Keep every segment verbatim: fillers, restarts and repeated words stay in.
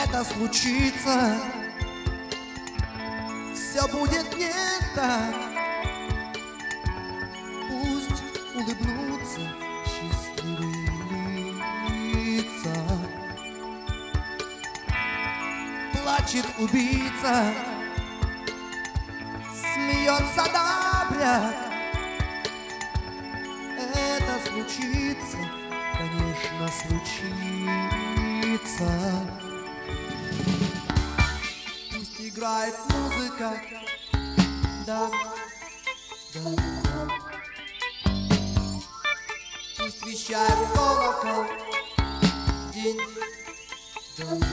это случится, все будет не так. Пусть улыбнутся счастливые лица. Плачет убийца, смеется добряк. Это случится, конечно, случится. Пусть играет музыка, да, да, да. Пусть вещает колокол, день, да, да.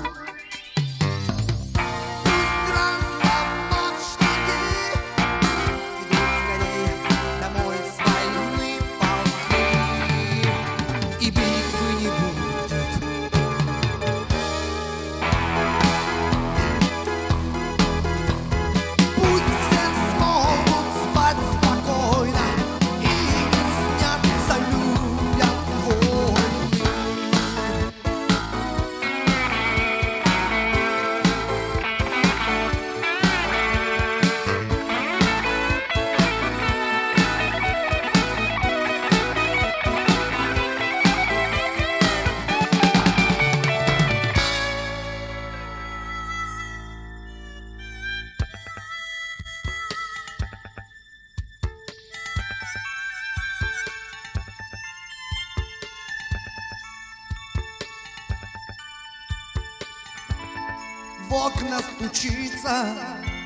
В окна стучится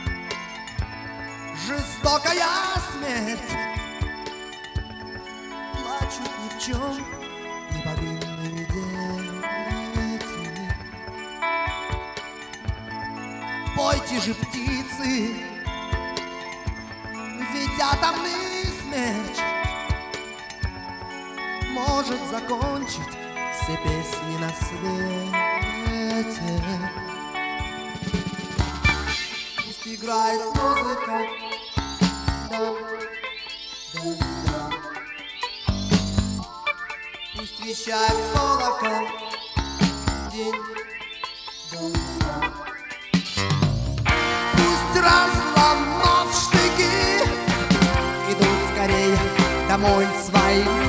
жестокая смерть. Плачут ни в чем не повинные дети. Пойте же, птицы, ведь атомный смерч может закончить все песни на свете. Играет музыка, да, да, да. Пусть вещает колокол, день, да, да. Пусть, разломав штыки, идут скорее домой с войны.